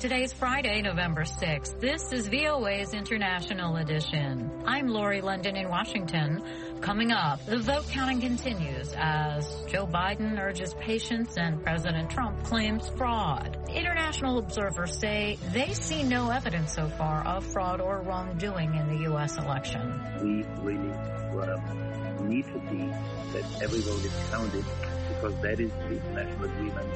Today's Friday, November 6th. This is VOA's International Edition. I'm Lori London in Washington. Coming up, the vote counting continues as Joe Biden urges patience and President Trump claims fraud. International observers say they see no evidence so far of fraud or wrongdoing in the U.S. election. We really need to see that every vote is counted, because that is the international agreement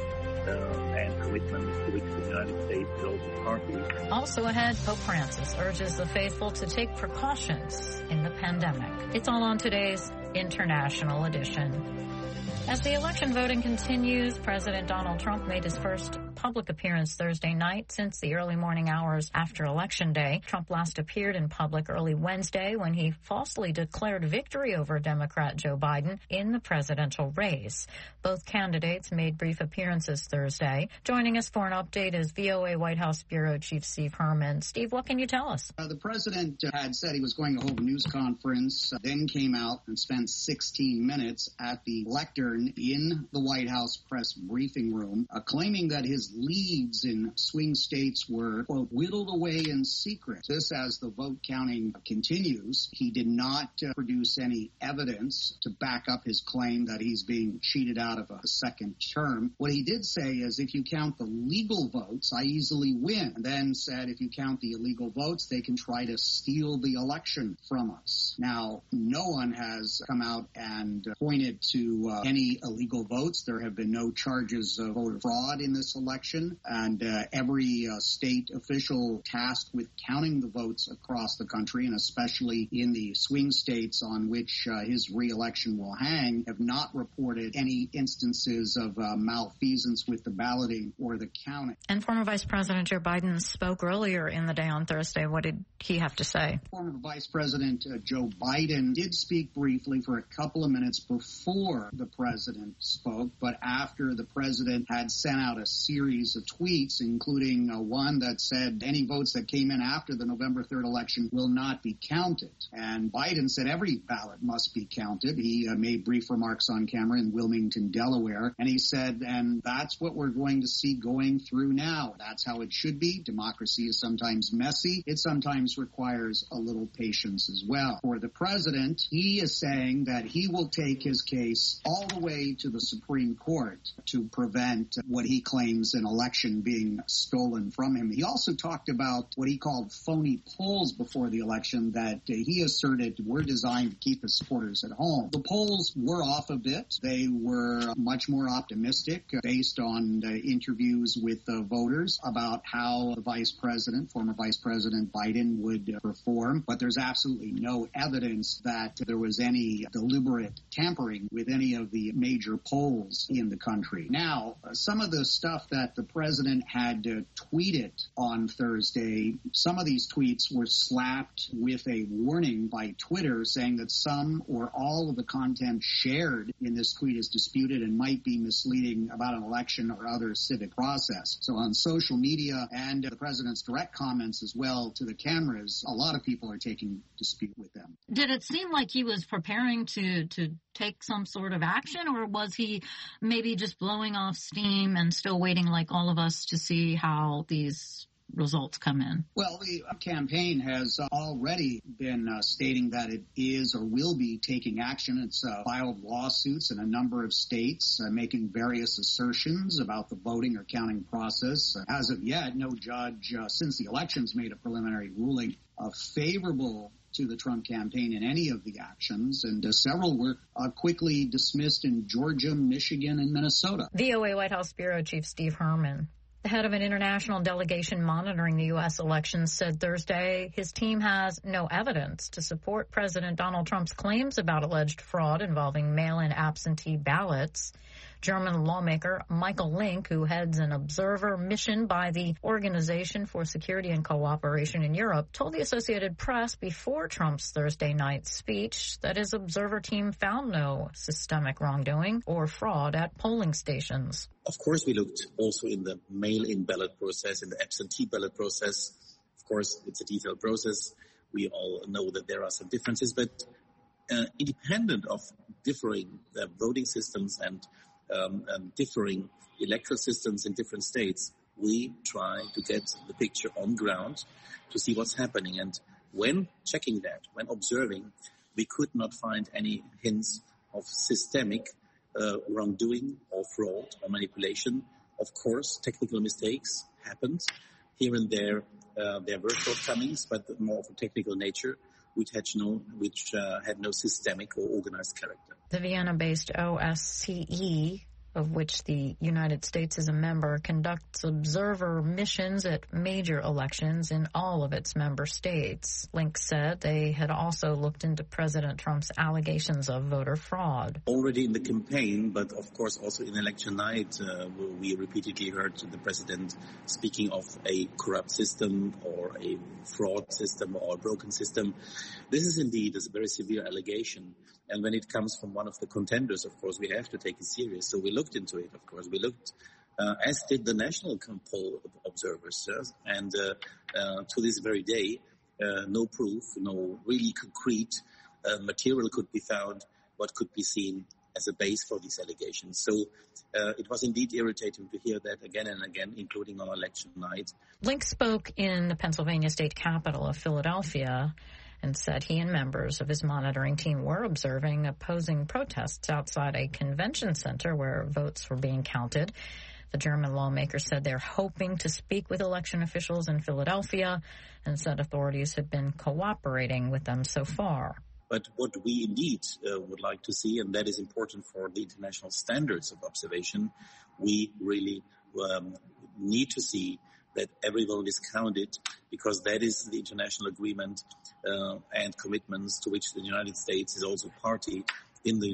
and commitment to which the United States is also party. Also ahead, Pope Francis urges the faithful to take precautions in the pandemic. It's all on today's International Edition. As the election voting continues, President Donald Trump made his first public appearance Thursday night since the early morning hours after Election Day. Trump last appeared in public early Wednesday when he falsely declared victory over Democrat Joe Biden in the presidential race. Both candidates made brief appearances Thursday. Joining us for an update is VOA White House Bureau Chief Steve Herman. Steve, what can you tell us? The president had said he was going to hold a news conference, then came out and spent 16 minutes at the lectern in the White House press briefing room, claiming that his leads in swing states were, quote, whittled away in secret. This as the vote counting continues. He did not produce any evidence to back up his claim that he's being cheated out of a second term. What he did say is, if you count the legal votes, I easily win. And then said, if you count the illegal votes, they can try to steal the election from us. Now, no one has come out and pointed to any illegal votes. There have been no charges of voter fraud in this election. And every state official tasked with counting the votes across the country, and especially in the swing states on which his re-election will hang, have not reported any instances of malfeasance with the balloting or the counting. And former Vice President Joe Biden spoke earlier in the day on Thursday. What did he have to say? Former Vice President Joe Biden did speak briefly for a couple of minutes before the president spoke, but after the president had sent out a series of tweets, including one that said any votes that came in after the November 3rd election will not be counted. And Biden said every ballot must be counted. He made brief remarks on camera in Wilmington, Delaware, and he said, and that's what we're going to see going through now. That's how it should be. Democracy is sometimes messy. It sometimes requires a little patience as well. For the president, he is saying that he will take his case all the way to the Supreme Court to prevent what he claims an election being stolen from him. He also talked about what he called phony polls before the election that he asserted were designed to keep his supporters at home. The polls were off a bit. They were much more optimistic based on interviews with voters about how the former Vice President Biden would perform. But there's absolutely no evidence that there was any deliberate tampering with any of the major polls in the country. Now, some of the stuff that the president had tweeted on Thursday, some of these tweets were slapped with a warning by Twitter saying that some or all of the content shared in this tweet is disputed and might be misleading about an election or other civic process. So on social media and the president's direct comments as well to the cameras, a lot of people are taking dispute with them. Did it seem like he was preparing to take some sort of action, or was he maybe just blowing off steam and still waiting like all of us to see how these results come in? Well, the campaign has already been stating that it is or will be taking action. It's filed lawsuits in a number of states, making various assertions about the voting or counting process. As of yet, no judge since the elections made a preliminary ruling favorable to the Trump campaign in any of the actions, and several were quickly dismissed in Georgia, Michigan, and Minnesota. VOA White House Bureau Chief Steve Herman. The head of an international delegation monitoring the U.S. elections said Thursday his team has no evidence to support President Donald Trump's claims about alleged fraud involving mail-in absentee ballots. German lawmaker Michael Link, who heads an observer mission by the Organization for Security and Cooperation in Europe, told the Associated Press before Trump's Thursday night speech that his observer team found no systemic wrongdoing or fraud at polling stations. Of course, we looked also in the mail-in ballot process, in the absentee ballot process. Of course, it's a detailed process. We all know that there are some differences, but independent of differing voting systems and differing electoral systems in different states, we try to get the picture on ground to see what's happening. And when checking that, when observing, we could not find any hints of systemic wrongdoing or fraud or manipulation. Of course, technical mistakes happened here and there. There were shortcomings, but more of a technical nature, which had no systemic or organized character. The Vienna-based OSCE, of which the United States is a member, conducts observer missions at major elections in all of its member states. Link said they had also looked into President Trump's allegations of voter fraud. Already in the campaign, but of course also in election night, we repeatedly heard the president speaking of a corrupt system or a fraud system or a broken system. This is indeed a very severe allegation. And when it comes from one of the contenders, of course, we have to take it serious. So we looked into it, of course. We looked, as did the national poll observers. And to this very day, no proof, no really concrete material could be found, what could be seen as a base for these allegations. So it was indeed irritating to hear that again and again, including on election night. Link spoke in the Pennsylvania state capital of Philadelphia and said he and members of his monitoring team were observing opposing protests outside a convention center where votes were being counted. The German lawmaker said they're hoping to speak with election officials in Philadelphia and said authorities have been cooperating with them so far. But what we indeed would like to see, and that is important for the international standards of observation, we really need to see that every vote is counted, because that is the international agreement and commitments to which the United States is also party in the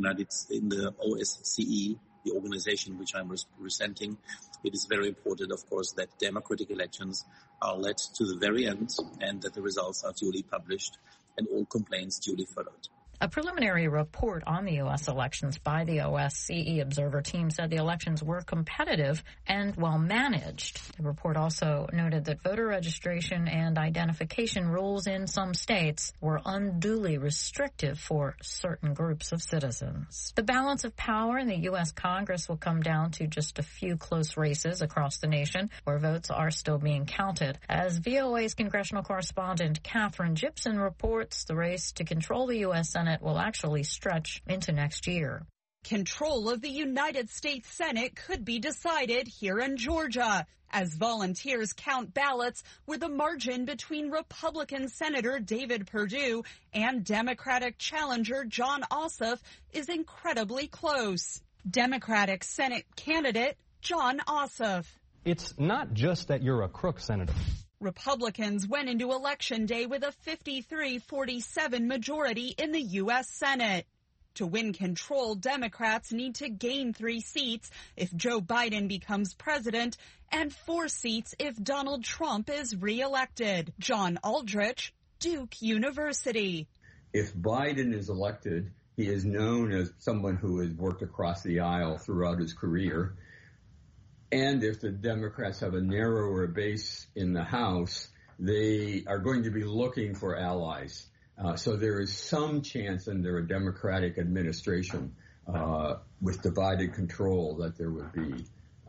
OSCE, the organization which I'm representing. It is very important, of course, that democratic elections are led to the very end and that the results are duly published and all complaints duly followed. A preliminary report on the U.S. elections by the OSCE observer team said the elections were competitive and well managed. The report also noted that voter registration and identification rules in some states were unduly restrictive for certain groups of citizens. The balance of power in the U.S. Congress will come down to just a few close races across the nation where votes are still being counted. As VOA's congressional correspondent Catherine Gibson reports, the race to control the U.S. Senate will actually stretch into next year. Control of the United States Senate could be decided here in Georgia as volunteers count ballots where the margin between Republican Senator David Perdue and Democratic challenger Jon Ossoff is incredibly close. Democratic Senate candidate Jon Ossoff. It's not just that you're a crook, Senator. Republicans went into Election Day with a 53-47 majority in the U.S. Senate. To win control, Democrats need to gain 3 seats if Joe Biden becomes president and 4 seats if Donald Trump is reelected. John Aldrich, Duke University. If Biden is elected, he is known as someone who has worked across the aisle throughout his career. And if the Democrats have a narrower base in the House, they are going to be looking for allies. So there is some chance under a Democratic administration with divided control that there would be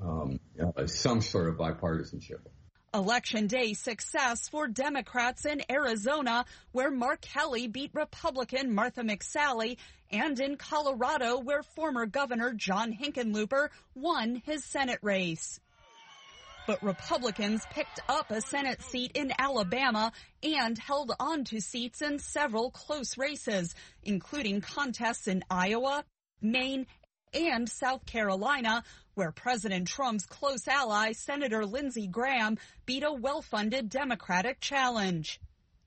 some sort of bipartisanship. Election Day success for Democrats in Arizona, where Mark Kelly beat Republican Martha McSally, and in Colorado, where former Governor John Hickenlooper won his Senate race. But Republicans picked up a Senate seat in Alabama and held on to seats in several close races, including contests in Iowa, Maine, and South Carolina, where President Trump's close ally, Senator Lindsey Graham, beat a well-funded Democratic challenge.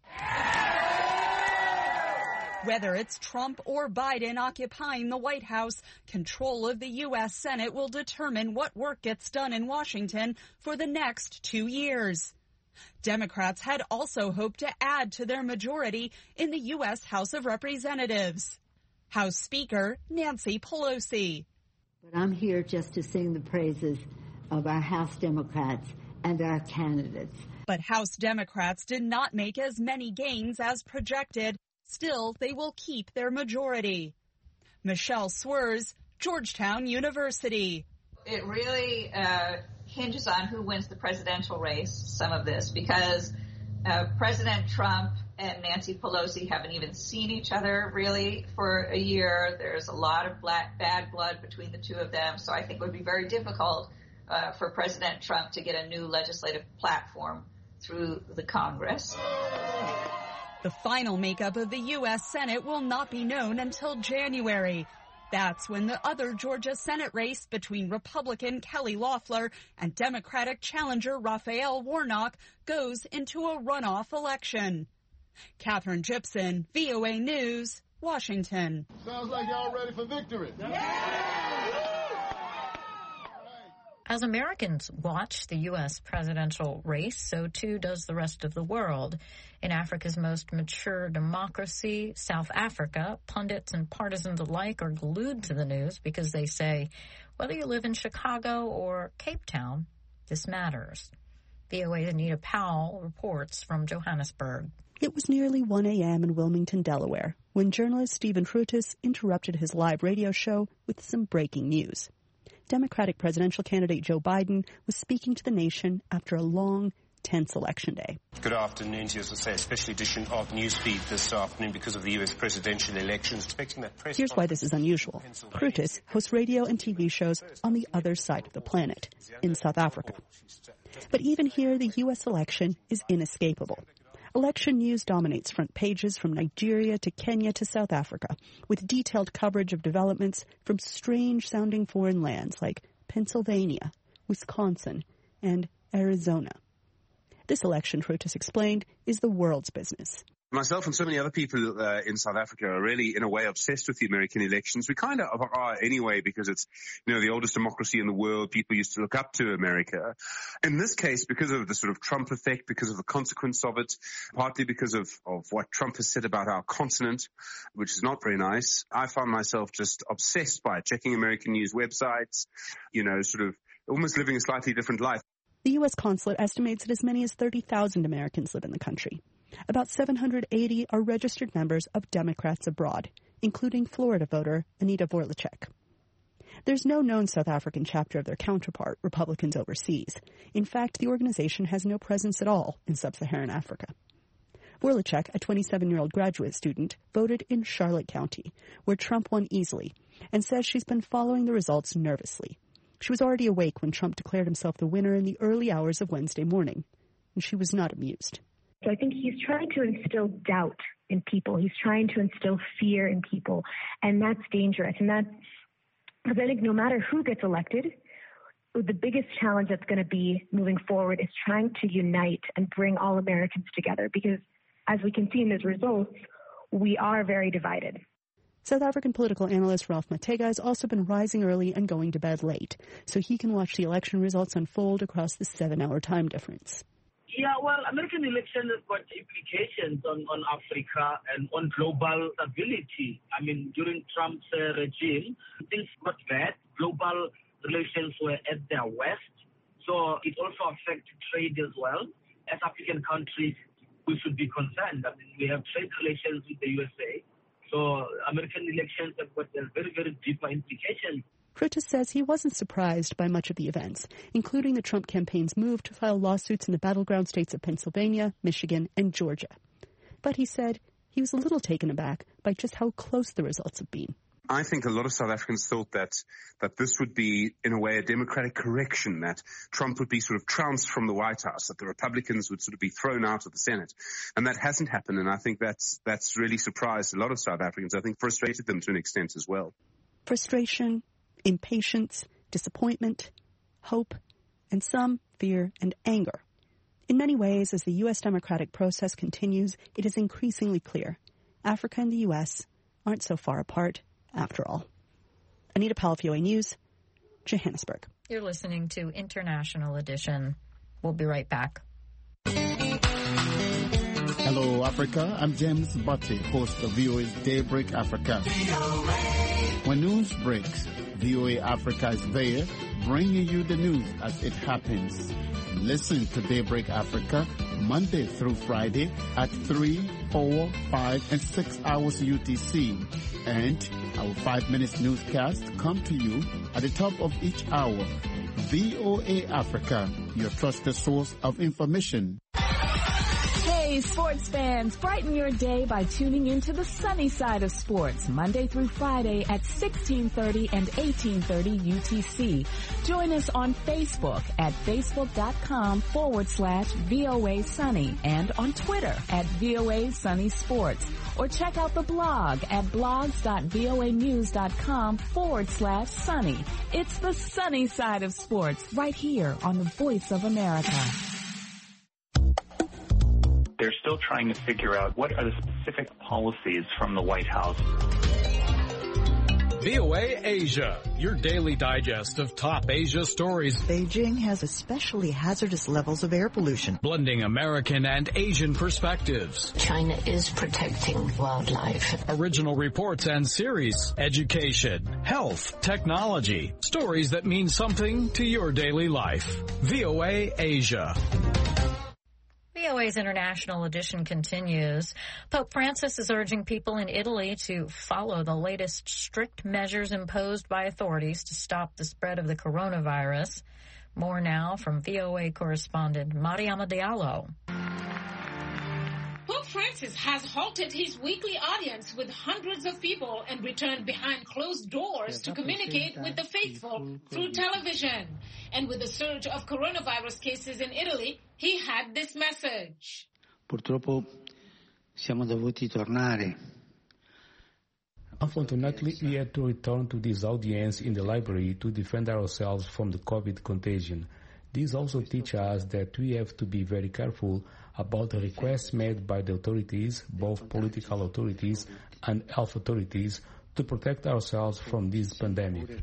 Whether it's Trump or Biden occupying the White House, control of the U.S. Senate will determine what work gets done in Washington for the next 2 years. Democrats had also hoped to add to their majority in the U.S. House of Representatives. House Speaker Nancy Pelosi. But I'm here just to sing the praises of our House Democrats and our candidates. But House Democrats did not make as many gains as projected. Still, they will keep their majority. Michelle Swerz, Georgetown University. It really hinges on who wins the presidential race, some of this, because President Trump and Nancy Pelosi haven't even seen each other really for a year. There's a lot of bad blood between the two of them. So I think it would be very difficult for President Trump to get a new legislative platform through the Congress. The final makeup of the U.S. Senate will not be known until January. That's when the other Georgia Senate race between Republican Kelly Loeffler and Democratic challenger Raphael Warnock goes into a runoff election. Katherine Gibson, VOA News, Washington. Sounds like y'all ready for victory. As Americans watch the U.S. presidential race, so too does the rest of the world. In Africa's most mature democracy, South Africa, pundits and partisans alike are glued to the news because they say, whether you live in Chicago or Cape Town, this matters. VOA's Anita Powell reports from Johannesburg. It was nearly 1 a.m. in Wilmington, Delaware, when journalist Stephen Frutis interrupted his live radio show with some breaking news. Democratic presidential candidate Joe Biden was speaking to the nation after a long, tense election day. Good afternoon to you, as I say, a special edition of Newsfeed this afternoon because of the U.S. presidential elections. Expecting that press. Here's why this is unusual. Frutis hosts radio and TV shows on the other side of the planet, in South Africa. But even here, the U.S. election is inescapable. Election news dominates front pages from Nigeria to Kenya to South Africa, with detailed coverage of developments from strange-sounding foreign lands like Pennsylvania, Wisconsin, and Arizona. This election, Frutis explained, is the world's business. Myself and so many other people in South Africa are really, in a way, obsessed with the American elections. We kind of are anyway because it's, the oldest democracy in the world. People used to look up to America. In this case, because of the sort of Trump effect, because of the consequence of it, partly because of what Trump has said about our continent, which is not very nice, I found myself just obsessed by it, checking American news websites, sort of almost living a slightly different life. The U.S. consulate estimates that as many as 30,000 Americans live in the country. About 780 are registered members of Democrats abroad, including Florida voter Anita Vorlacek. There's no known South African chapter of their counterpart, Republicans overseas. In fact, the organization has no presence at all in sub-Saharan Africa. Vorlacek, a 27-year-old graduate student, voted in Charlotte County, where Trump won easily, and says she's been following the results nervously. She was already awake when Trump declared himself the winner in the early hours of Wednesday morning, and she was not amused. So I think he's trying to instill doubt in people. He's trying to instill fear in people, and that's dangerous. And that's because I think no matter who gets elected, the biggest challenge that's going to be moving forward is trying to unite and bring all Americans together because, as we can see in those results, we are very divided. South African political analyst Ralph Matega has also been rising early and going to bed late, so he can watch the election results unfold across the 7-hour time difference. Yeah, well, American elections have got implications on Africa and on global stability. I mean, during Trump's regime, things got bad. Global relations were at their worst. So it also affected trade as well. As African countries, we should be concerned. I mean, we have trade relations with the USA. So American elections have got very, very deeper implications. Frutis says he wasn't surprised by much of the events, including the Trump campaign's move to file lawsuits in the battleground states of Pennsylvania, Michigan, and Georgia. But he said he was a little taken aback by just how close the results have been. I think a lot of South Africans thought that this would be, in a way, a democratic correction, that Trump would be sort of trounced from the White House, that the Republicans would sort of be thrown out of the Senate. And that hasn't happened, and I think that's really surprised a lot of South Africans. I think frustrated them to an extent as well. Frustration, impatience, disappointment, hope, and some fear and anger. In many ways, as the U.S. democratic process continues, it is increasingly clear Africa and the U.S. aren't so far apart after all. Anita Powell, VOA News, Johannesburg. You're listening to International Edition. We'll be right back. Hello, Africa. I'm James Butte, host of VOA's Daybreak Africa. When news breaks, VOA Africa is there, bringing you the news as it happens. Listen to Daybreak Africa Monday through Friday at 3, 4, 5, and 6 hours UTC. And our 5 minutes newscast come to you at the top of each hour. VOA Africa, your trusted source of information. Hey, sports fans, brighten your day by tuning into the sunny side of sports, Monday through Friday at 1630 and 1830 UTC. Join us on Facebook at facebook.com/VOA Sunny and on Twitter at VOA Sunny Sports. Or check out the blog at blogs.voanews.com/sunny. It's the sunny side of sports right here on the Voice of America. They're still trying to figure out what are the specific policies from the White House. VOA Asia, your daily digest of top Asia stories. Beijing has especially hazardous levels of air pollution. Blending American and Asian perspectives. China is protecting wildlife. Original reports and series. Education, health, technology. Stories that mean something to your daily life. VOA Asia. VOA's International Edition continues. Pope Francis is urging people in Italy to follow the latest strict measures imposed by authorities to stop the spread of the coronavirus. More now from VOA correspondent Mariama Diallo. Pope Francis has halted his weekly audience with hundreds of people and returned behind closed doors to communicate with the faithful through television. And with the surge of coronavirus cases in Italy, he had this message. Purtroppo siamo dovuti tornare. Unfortunately, we had to return to this audience in the library to defend ourselves from the COVID contagion. This also teaches us that we have to be very careful about the requests made by the authorities, both political authorities and health authorities, to protect ourselves from this pandemic.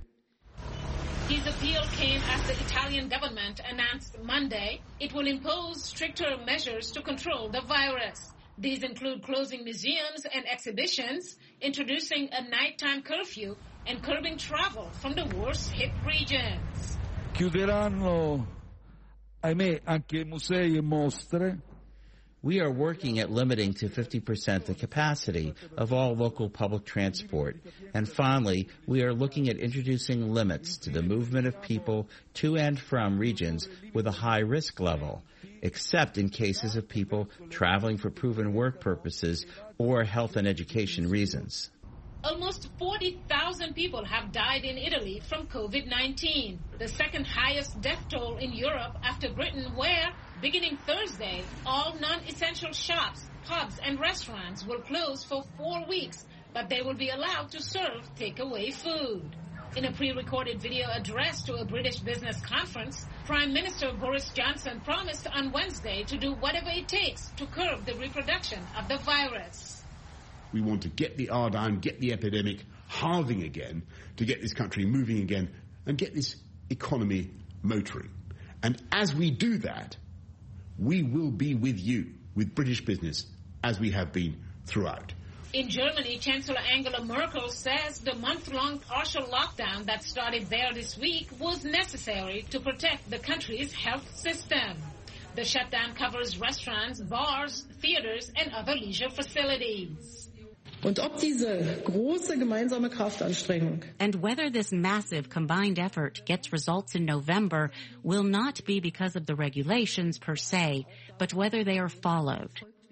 His appeal came as the Italian government announced Monday it will impose stricter measures to control the virus. These include closing museums and exhibitions, introducing a nighttime curfew, and curbing travel from the worst-hit regions. Chiuderanno, ahimè, anche musei e mostre. We are working at limiting to 50% the capacity of all local public transport. And finally, we are looking at introducing limits to the movement of people to and from regions with a high risk level, except in cases of people traveling for proven work purposes or health and education reasons. Almost 40,000 people have died in Italy from COVID-19, the second highest death toll in Europe after Britain, where, beginning Thursday, all non-essential shops, pubs, and restaurants will close for 4 weeks, but they will be allowed to serve takeaway food. In a pre-recorded video address to a British business conference, Prime Minister Boris Johnson promised on Wednesday to do whatever it takes to curb the reproduction of the virus. We want to get the R down, get the epidemic halving again, to get this country moving again, and get this economy motoring. And as we do that, we will be with you, with British business, as we have been throughout. In Germany, Chancellor Angela Merkel says the month-long partial lockdown that started there this week was necessary to protect the country's health system. The shutdown covers restaurants, bars, theaters, and other leisure facilities. Und ob diese große gemeinsame Kraftanstrengung and whether this massive combined effort gets results in November will not be because of the regulations per se, but whether they are followed.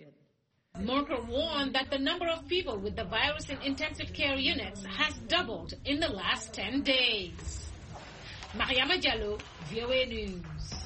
Merkel warned that the number of people with the virus in intensive care units has doubled in the last 10 days. Mariama Diallo, VOA News.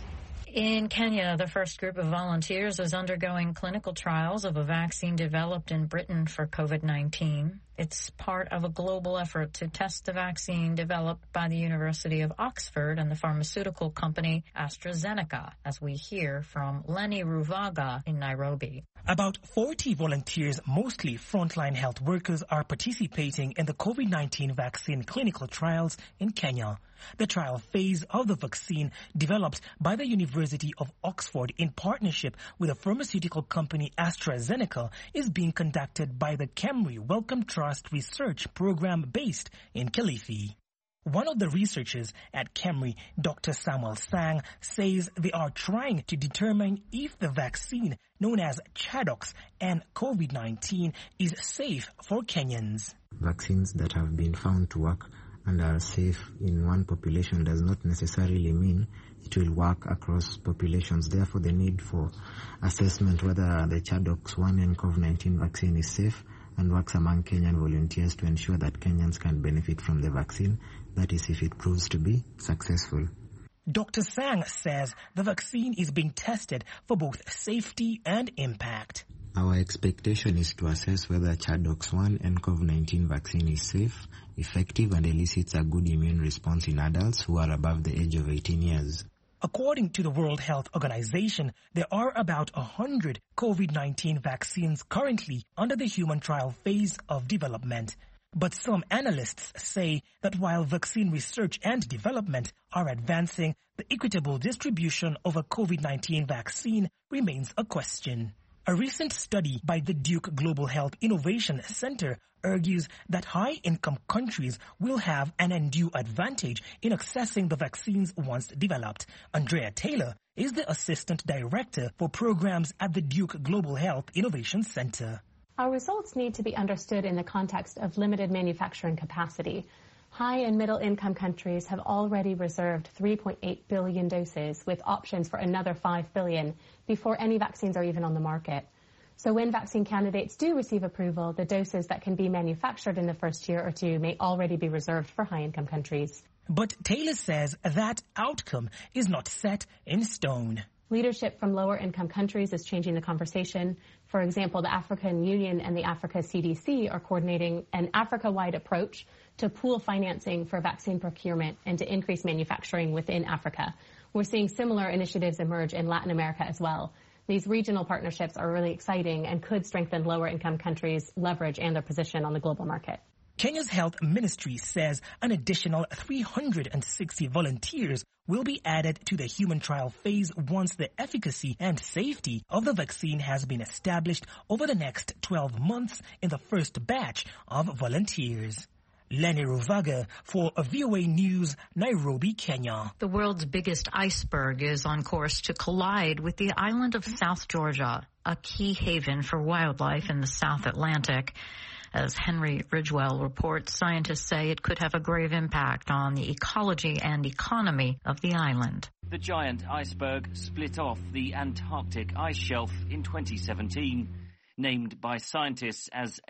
In Kenya, the first group of volunteers is undergoing clinical trials of a vaccine developed in Britain for COVID-19. It's part of a global effort to test the vaccine developed by the University of Oxford and the pharmaceutical company AstraZeneca, as we hear from Lenny Ruvaga in Nairobi. About 40 volunteers, mostly frontline health workers, are participating in the COVID-19 vaccine clinical trials in Kenya. The trial phase of the vaccine, developed by the University of Oxford in partnership with the pharmaceutical company AstraZeneca, is being conducted by the KEMRI Wellcome Trust Research Program based in Kilifi. One of the researchers at KEMRI, Dr. Samuel Sang, says they are trying to determine if the vaccine, known as Chadox and COVID-19, is safe for Kenyans. Vaccines that have been found to work and are safe in one population does not necessarily mean it will work across populations. Therefore, the need for assessment whether the ChAdOx1 and COVID-19 vaccine is safe and works among Kenyan volunteers to ensure that Kenyans can benefit from the vaccine, that is, if it proves to be successful. Dr. Sang says the vaccine is being tested for both safety and impact. Our expectation is to assess whether ChAdOx1 and COVID-19 vaccine is safe, effective, and elicits a good immune response in adults who are above the age of 18 years. According to the World Health Organization, there are about 100 COVID-19 vaccines currently under the human trial phase of development. But some analysts say that while vaccine research and development are advancing, the equitable distribution of a COVID-19 vaccine remains a question. A recent study by the Duke Global Health Innovation Center argues that high-income countries will have an undue advantage in accessing the vaccines once developed. Andrea Taylor is the Assistant Director for Programs at the Duke Global Health Innovation Center. Our results need to be understood in the context of limited manufacturing capacity. High and middle income countries have already reserved 3.8 billion doses with options for another 5 billion before any vaccines are even on the market. So when vaccine candidates do receive approval, the doses that can be manufactured in the first year or two may already be reserved for high income countries. But Taylor says that outcome is not set in stone. Leadership from lower income countries is changing the conversation. For example, the African Union and the Africa CDC are coordinating an Africa-wide approach to pool financing for vaccine procurement and to increase manufacturing within Africa. We're seeing similar initiatives emerge in Latin America as well. These regional partnerships are really exciting and could strengthen lower income countries' leverage and their position on the global market. Kenya's health ministry says an additional 360 volunteers will be added to the human trial phase once the efficacy and safety of the vaccine has been established over the next 12 months in the first batch of volunteers. Lenny Ruvaga for VOA News, Nairobi, Kenya. The world's biggest iceberg is on course to collide with the island of South Georgia, a key haven for wildlife in the South Atlantic. As Henry Ridgewell reports, scientists say it could have a grave impact on the ecology and economy of the island. The giant iceberg split off the Antarctic ice shelf in 2017. Named by scientists as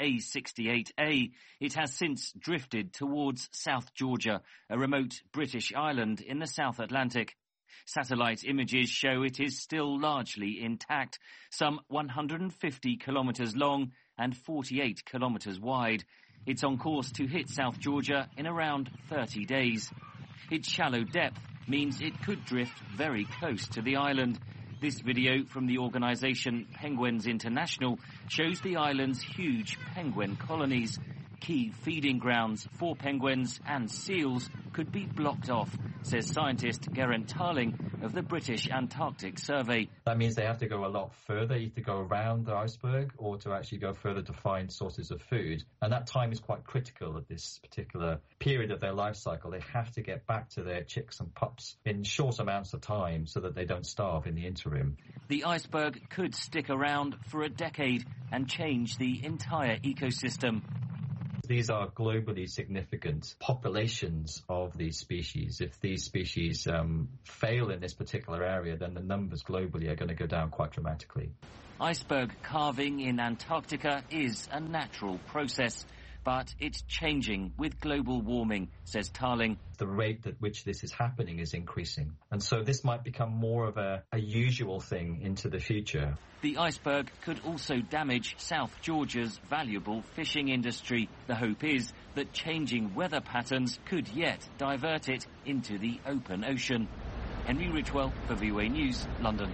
A68A, it has since drifted towards South Georgia, a remote British island in the South Atlantic. Satellite images show it is still largely intact, some 150 kilometres long and 48 kilometres wide. It's on course to hit South Georgia in around 30 days. Its shallow depth means it could drift very close to the island. This video from the organisation Penguins International shows the island's huge penguin colonies. Key feeding grounds for penguins and seals could be blocked off, says scientist Geraint Tarling of the British Antarctic Survey. That means they have to go a lot further, either to go around the iceberg or to actually go further to find sources of food. And that time is quite critical at this particular period of their life cycle. They have to get back to their chicks and pups in short amounts of time so that they don't starve in the interim. The iceberg could stick around for a decade and change the entire ecosystem. These are globally significant populations of these species. If these species fail in this particular area, then the numbers globally are going to go down quite dramatically. Iceberg carving in Antarctica is a natural process, but it's changing with global warming, says Tarling. The rate at which this is happening is increasing. And so this might become more of a usual thing into the future. The iceberg could also damage South Georgia's valuable fishing industry. The hope is that changing weather patterns could yet divert it into the open ocean. Henry Ridgewell for VOA News, London.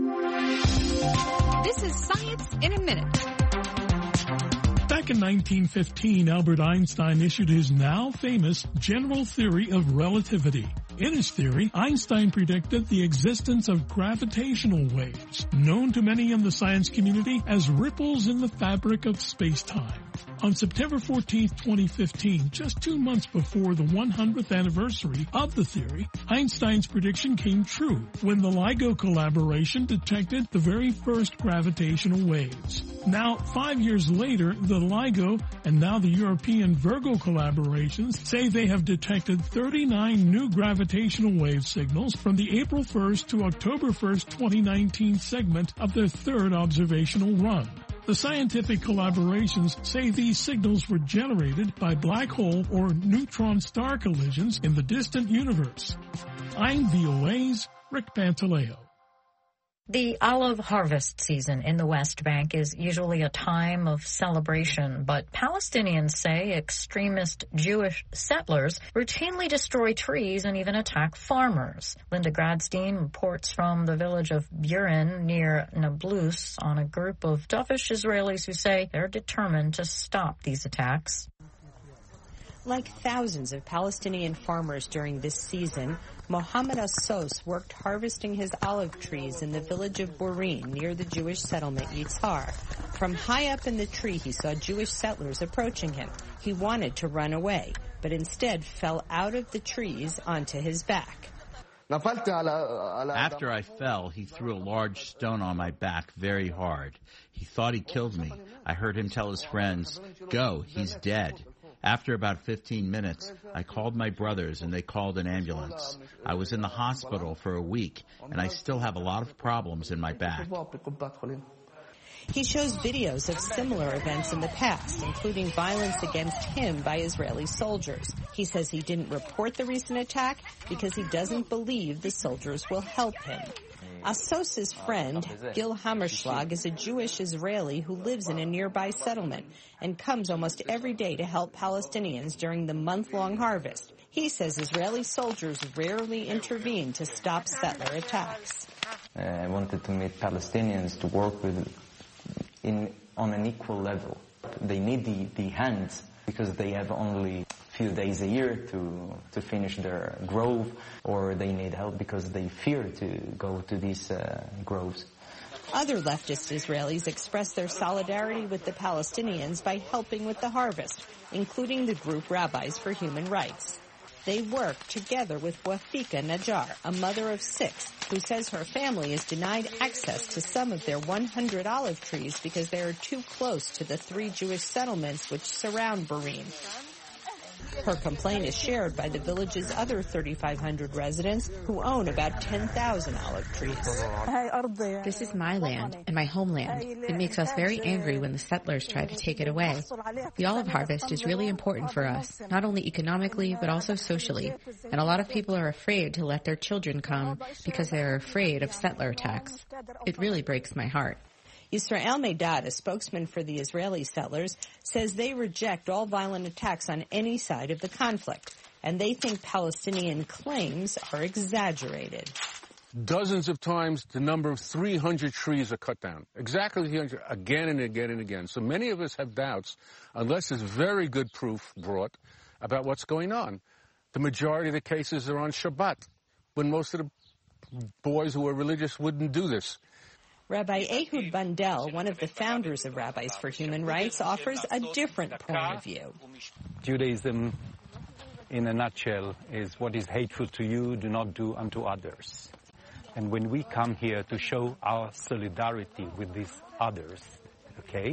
This is Science in a Minute. Back in 1915, Albert Einstein issued his now famous general theory of relativity. In his theory, Einstein predicted the existence of gravitational waves, known to many in the science community as ripples in the fabric of space-time. On September 14, 2015, just 2 months before the 100th anniversary of the theory, Einstein's prediction came true when the LIGO collaboration detected the very first gravitational waves. Now, 5 years later, the LIGO and now the European Virgo collaborations say they have detected 39 new gravitational wave signals from the April 1st to October 1st, 2019 segment of their third observational run. The scientific collaborations say these signals were generated by black hole or neutron star collisions in the distant universe. I'm VOA's Rick Pantaleo. The olive harvest season in the West Bank is usually a time of celebration, but Palestinians say extremist Jewish settlers routinely destroy trees and even attack farmers. Linda Gradstein reports from the village of Burin near Nablus on a group of dovish Israelis who say they're determined to stop these attacks. Like thousands of Palestinian farmers during this season, Mohammed Assos worked harvesting his olive trees in the village of Burin near the Jewish settlement Yitzhar. From high up in the tree, he saw Jewish settlers approaching him. He wanted to run away, but instead fell out of the trees onto his back. After I fell, he threw a large stone on my back very hard. He thought he killed me. I heard him tell his friends, "Go, he's dead." After about 15 minutes, I called my brothers and they called an ambulance. I was in the hospital for a week and I still have a lot of problems in my back. He shows videos of similar events in the past, including violence against him by Israeli soldiers. He says he didn't report the recent attack because he doesn't believe the soldiers will help him. Assos' friend, Gil Hammerschlag, is a Jewish Israeli who lives in a nearby settlement and comes almost every day to help Palestinians during the month-long harvest. He says Israeli soldiers rarely intervene to stop settler attacks. I wanted to meet Palestinians to work with on an equal level. They need the hands because they have only few days a year to finish their grove, or they need help because they fear to go to these groves. Other leftist Israelis express their solidarity with the Palestinians by helping with the harvest, including the group Rabbis for Human Rights. They work together with Wafika Najjar, a mother of 6, who says her family is denied access to some of their 100 olive trees because they are too close to the 3 Jewish settlements which surround Burin. Her complaint is shared by the village's other 3,500 residents who own about 10,000 olive trees. This is my land and my homeland. It makes us very angry when the settlers try to take it away. The olive harvest is really important for us, not only economically, but also socially. And a lot of people are afraid to let their children come because they are afraid of settler attacks. It really breaks my heart. Yisrael Medad, a spokesman for the Israeli settlers, says they reject all violent attacks on any side of the conflict, and they think Palestinian claims are exaggerated. Dozens of times the number of 300 trees are cut down. Exactly 300, again and again and again. So many of us have doubts, unless there's very good proof brought about what's going on. The majority of the cases are on Shabbat, when most of the boys who are religious wouldn't do this. Rabbi Ehud Bandel, one of the founders of Rabbis for Human Rights, offers a different point of view. Judaism, in a nutshell, is what is hateful to you, do not do unto others. And when we come here to show our solidarity with these others, okay,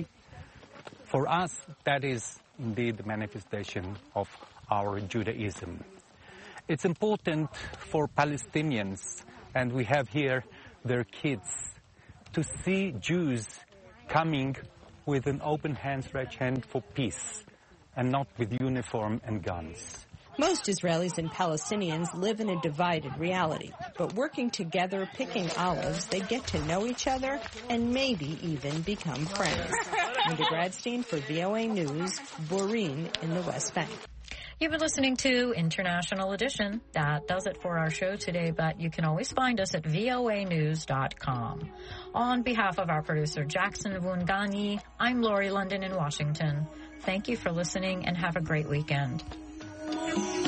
for us, that is indeed the manifestation of our Judaism. It's important for Palestinians, and we have here their kids, to see Jews coming with an open hand, stretched hand for peace, and not with uniform and guns. Most Israelis and Palestinians live in a divided reality, but working together, picking olives, they get to know each other and maybe even become friends. Linda Gradstein for VOA News, Burin in the West Bank. You've been listening to International Edition. That does it for our show today, but you can always find us at voanews.com. On behalf of our producer, Jackson Vungani, I'm Lori London in Washington. Thank you for listening and have a great weekend.